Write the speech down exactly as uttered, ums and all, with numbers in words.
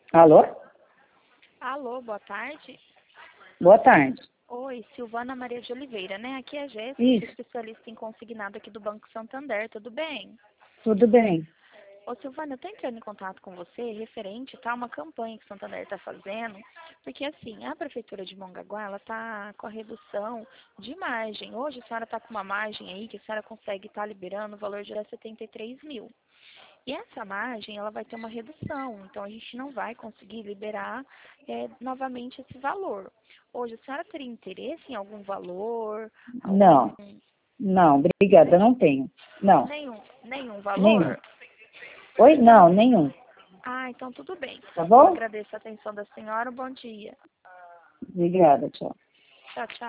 Alô? Alô, boa tarde. Boa tarde. Oi, Silvana Maria de Oliveira, né? Aqui é a Jéssica, Isso. especialista em consignado aqui do Banco Santander, tudo bem? Tudo bem. Ô, Silvana, eu tô entrando em contato com você referente, tá, uma campanha que o Santander está fazendo, porque assim, a Prefeitura de Mongaguá, ela tá com a redução de margem. Hoje a senhora tá com uma margem aí que a senhora consegue estar liberando o valor de setenta e três mil. E essa margem, ela vai ter uma redução, então a gente não vai conseguir liberar é, novamente esse valor. Hoje, a senhora teria interesse em algum valor, algum... Não. Não, obrigada, não tenho. Não. Nenhum, nenhum Nenhum. valor? Oi? Não, nenhum. Ah, então tudo bem. Tá Eu bom? agradeço a atenção da senhora, um bom dia. Obrigada, tchau. Tchau, tchau.